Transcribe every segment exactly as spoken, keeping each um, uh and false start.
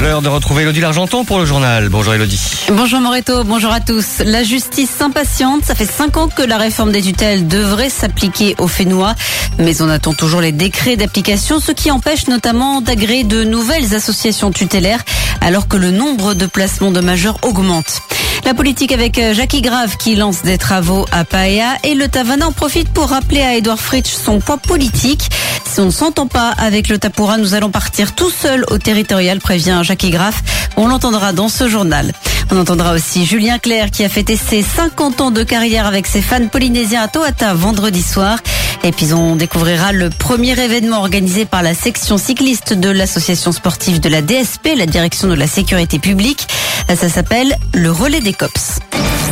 L'heure de retrouver Elodie Largenton pour le journal. Bonjour Elodie. Bonjour Moreto, bonjour à tous. La justice s'impatiente. Ça fait cinq ans que la réforme des tutelles devrait s'appliquer aux Fénois. Mais on attend toujours les décrets d'application, ce qui empêche notamment d'agréer de nouvelles associations tutélaires alors que le nombre de placements de majeurs augmente. La politique avec Jackie Grave qui lance des travaux à Paea et le Tavana en profite pour rappeler à Edouard Fritsch son poids politique. Si on ne s'entend pas avec le Tapura, nous allons partir tout seul au territorial, prévient Jackie Grave. On l'entendra dans ce journal. On entendra aussi Julien Clerc qui a fêté ses cinquante ans de carrière avec ses fans polynésiens à Toata vendredi soir. Et puis on découvrira le premier événement organisé par la section cycliste de l'association sportive de la D S P, la direction de la sécurité publique. Ça s'appelle le relais des cops.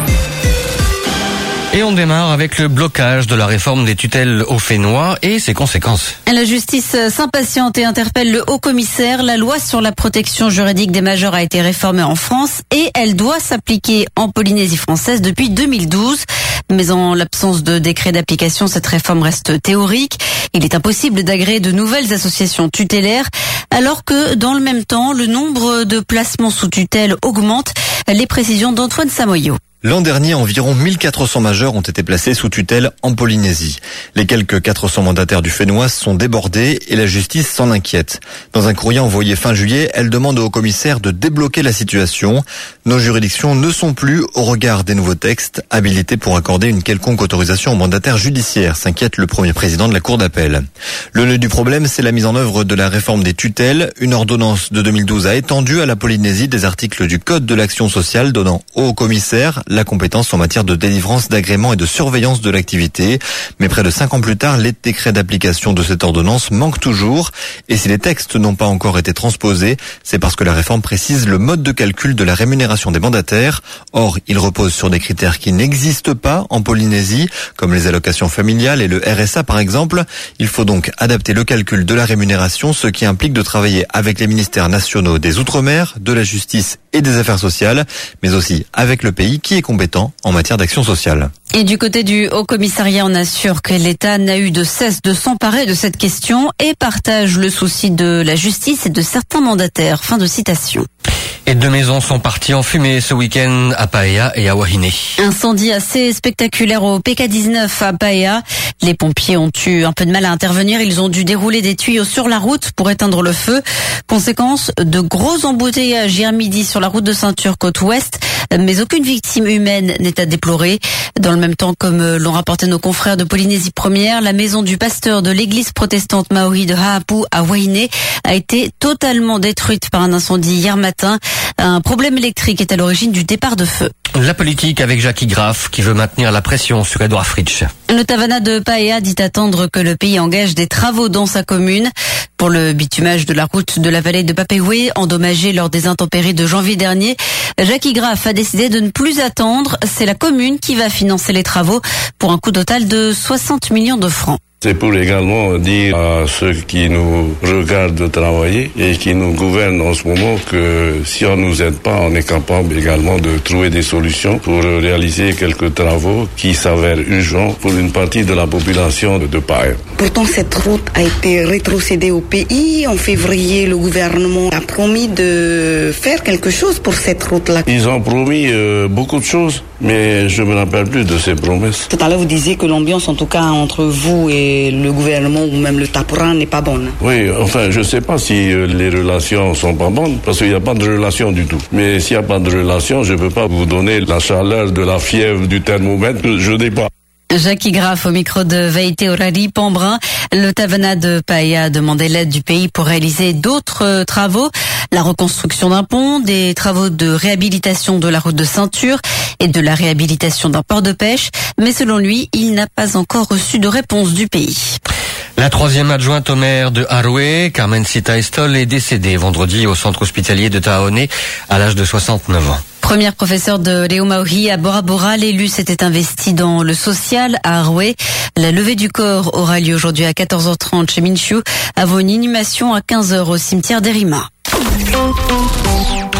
Et on démarre avec le blocage de la réforme des tutelles aux Fénois et ses conséquences. La justice s'impatiente et interpelle le haut-commissaire. La loi sur la protection juridique des majeurs a été réformée en France et elle doit s'appliquer en Polynésie française depuis deux mille douze. Mais en l'absence de décret d'application, cette réforme reste théorique. Il est impossible d'agréer de nouvelles associations tutélaires alors que dans le même temps, le nombre de placements sous tutelle augmente. Les précisions d'Antoine Samoyo. L'an dernier, environ mille quatre cents majeurs ont été placés sous tutelle en Polynésie. Les quelques quatre cents mandataires du Fénois sont débordés et la justice s'en inquiète. Dans un courrier envoyé fin juillet, elle demande au haut-commissaire de débloquer la situation. Nos juridictions ne sont plus, au regard des nouveaux textes, habilitées pour accorder une quelconque autorisation aux mandataires judiciaires, s'inquiète le premier président de la Cour d'appel. Le nœud du problème, c'est la mise en œuvre de la réforme des tutelles. Une ordonnance de deux mille douze a étendu à la Polynésie des articles du Code de l'action sociale donnant au haut-commissaire la compétence en matière de délivrance d'agrément et de surveillance de l'activité. Mais près de cinq ans plus tard, les décrets d'application de cette ordonnance manquent toujours. Et si les textes n'ont pas encore été transposés, c'est parce que la réforme précise le mode de calcul de la rémunération des mandataires. Or, il repose sur des critères qui n'existent pas en Polynésie, comme les allocations familiales et le R S A par exemple. Il faut donc adapter le calcul de la rémunération, ce qui implique de travailler avec les ministères nationaux des Outre-mer, de la Justice et des Affaires sociales, mais aussi avec le pays qui est compétent en matière d'action sociale. Et du côté du Haut-Commissariat, on assure que l'État n'a eu de cesse de s'emparer de cette question et partage le souci de la justice et de certains mandataires. Fin de citation. Et deux maisons sont parties en fumée ce week-end à Paea et à Wahine. Incendie assez spectaculaire au P K dix-neuf à Paea. Les pompiers ont eu un peu de mal à intervenir. Ils ont dû dérouler des tuyaux sur la route pour éteindre le feu. Conséquence, de gros embouteillages hier midi sur la route de ceinture côte ouest. Mais aucune victime humaine n'est à déplorer. Dans le même temps, comme l'ont rapporté nos confrères de Polynésie Première, la maison du pasteur de l'église protestante maori de Haapu à Wahine a été totalement détruite par un incendie hier matin. Un problème électrique est à l'origine du départ de feu. La politique avec Jackie Grave qui veut maintenir la pression sur Edouard Fritsch. Le Tavana de Paea dit attendre que le pays engage des travaux dans sa commune pour le bitumage de la route de la vallée de Papéoué endommagée lors des intempéries de janvier dernier. Jackie Grave a décidé de ne plus attendre. C'est la commune qui va financer les travaux pour un coût total de soixante millions de francs. C'est pour également dire à ceux qui nous regardent travailler et qui nous gouvernent en ce moment que si on nous aide pas, on est capable également de trouver des solutions pour réaliser quelques travaux qui s'avèrent urgents pour une partie de la population de Paea. Pourtant, cette route a été rétrocédée au pays. En février, le gouvernement a promis de faire quelque chose pour cette route-là. Ils ont promis euh, beaucoup de choses, mais je me rappelle plus de ces promesses. Tout à l'heure, vous disiez que l'ambiance, en tout cas, entre vous et le gouvernement ou même le Tapura n'est pas bonne. Oui, enfin, je sais pas si les relations sont pas bonnes, parce qu'il n'y a pas de relation du tout. Mais s'il n'y a pas de relation, je ne peux pas vous donner la chaleur de la fièvre du thermomètre, je n'ai pas. Jackie Grave au micro de Veite Orari Pambrin. Le Tavana de Paea a demandé l'aide du pays pour réaliser d'autres travaux. La reconstruction d'un pont, des travaux de réhabilitation de la route de ceinture et de la réhabilitation d'un port de pêche. Mais selon lui, il n'a pas encore reçu de réponse du pays. La troisième adjointe au maire de Aroué, Carmen Sita Estol, est décédée vendredi au centre hospitalier de Taone à l'âge de soixante-neuf ans. Première professeure de Léo Maori à Bora Bora, l'élu s'était investi dans le social à Aroué. La levée du corps aura lieu aujourd'hui à quatorze heures trente chez Minshu, avant une inhumation à quinze heures au cimetière d'Erima.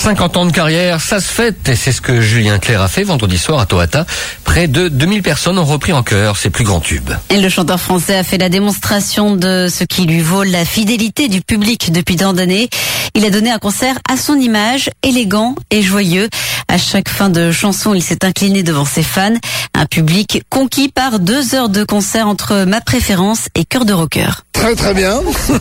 cinquante ans de carrière, ça se fête, et c'est ce que Julien Clerc a fait vendredi soir à Tohata. Près de deux mille personnes ont repris en chœur ses plus grands tubes. Et le chanteur français a fait la démonstration de ce qui lui vaut la fidélité du public depuis tant d'années. Il a donné un concert à son image, élégant et joyeux. À chaque fin de chanson, il s'est incliné devant ses fans. Un public conquis par deux heures de concert entre Ma Préférence et Cœur de Rocker. Très très bien.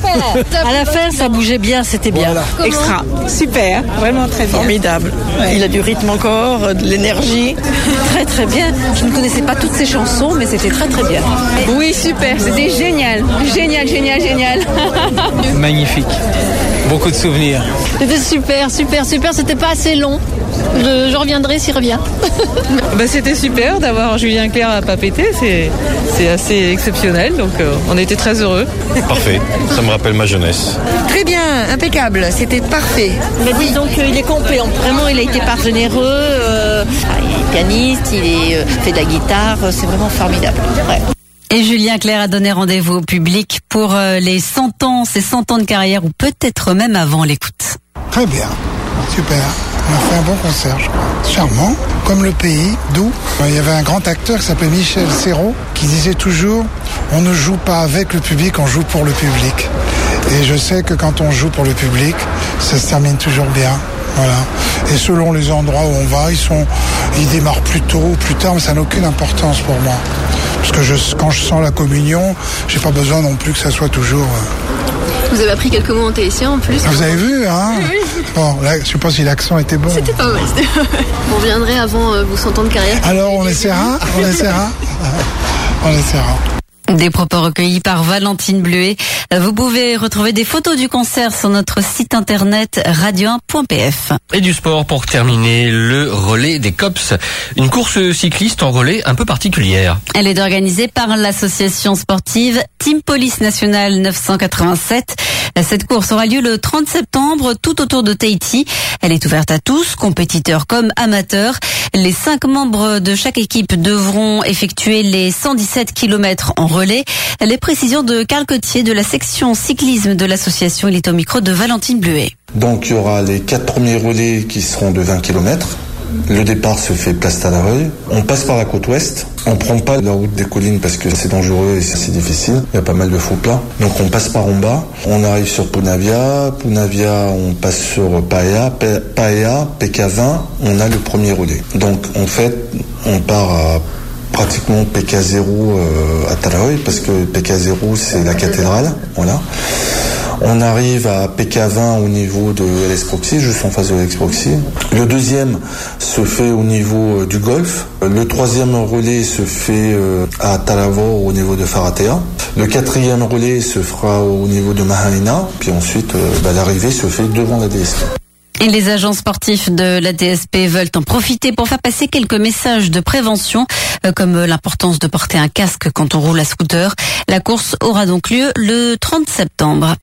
À la fin, ça bougeait bien, c'était bien. Voilà. Extra, super, vraiment très bien. Formidable. Ouais. Il a du rythme encore, de l'énergie. Très très bien. Je ne connaissais pas toutes ses chansons, mais c'était très très bien. Oui, super, c'était génial. Génial, génial, génial. Magnifique. Beaucoup de souvenirs. C'était super, super, super. C'était pas assez long. Je, je reviendrai s'il revient. Bah, c'était super d'avoir Julien Clerc à Papété. C'est, c'est assez exceptionnel. Donc, euh, on était très heureux. Parfait. Ça me rappelle ma jeunesse. Très bien, impeccable. C'était parfait. Mais oui, donc euh, il est complet. Vraiment, il a été par généreux. Euh, il est pianiste, il est, euh, fait de la guitare. C'est vraiment formidable. Ouais. Et Julien Clerc a donné rendez-vous au public pour les cent ans, ses cent ans de carrière, ou peut-être même avant. L'écoute. Très bien. Super. On a fait un bon concert, je crois. Charmant, comme le pays, doux. Il y avait un grand acteur qui s'appelait Michel Serrault qui disait toujours « On ne joue pas avec le public, on joue pour le public ». Et je sais que quand on joue pour le public, ça se termine toujours bien. Voilà. Et selon les endroits où on va, ils sont, ils démarrent plus tôt ou plus tard, mais ça n'a aucune importance pour moi. Parce que je, quand je sens la communion, j'ai pas besoin non plus que ça soit toujours... Euh... Vous avez appris quelques mots en tahitien en plus. Vous avez vu, hein? Oui, oui. Bon, là, je sais pas si l'accent était bon. C'était pas mal. Vous reviendrez avant euh, vos cent ans de carrière. Alors, on essaiera, on essaiera. On essaiera. Des propos recueillis par Valentine Bleuet. Vous pouvez retrouver des photos du concert sur notre site internet radio un point p f. Et du sport pour terminer, le relais des Cops. Une course cycliste en relais un peu particulière. Elle est organisée par l'association sportive Team Police Nationale neuf cent quatre-vingt-sept. Cette course aura lieu le trente septembre tout autour de Tahiti. Elle est ouverte à tous, compétiteurs comme amateurs. Les cinq membres de chaque équipe devront effectuer les cent dix-sept kilomètres en relais. Les précisions de Carl Cotier de la section cyclisme de l'association. Il est au micro de Valentine Bleuet. Donc il y aura les quatre premiers relais qui seront de vingt kilomètres. Le départ se fait place Talareuil. On passe par la côte ouest. On prend pas la route des collines parce que c'est dangereux et c'est assez difficile. Il y a pas mal de faux plats. Donc on passe par en bas. On arrive sur Punavia. Punavia, on passe sur Paea. Paea, P K vingt, on a le premier relais. Donc en fait, on part à pratiquement P K zéro euh, à Talareuil parce que P K zéro c'est la cathédrale. Voilà. On arrive à P K vingt au niveau de L S Proxy, juste en face de L S Proxy. Le deuxième se fait au niveau euh, du Golfe. Le troisième relais se fait euh, à Talavor au niveau de Faratea. Le quatrième relais se fera au niveau de Mahaina. Puis ensuite, euh, bah, l'arrivée se fait devant la D S P. Et les agents sportifs de la D S P veulent en profiter pour faire passer quelques messages de prévention, comme l'importance de porter un casque quand on roule à scooter. La course aura donc lieu le trente septembre.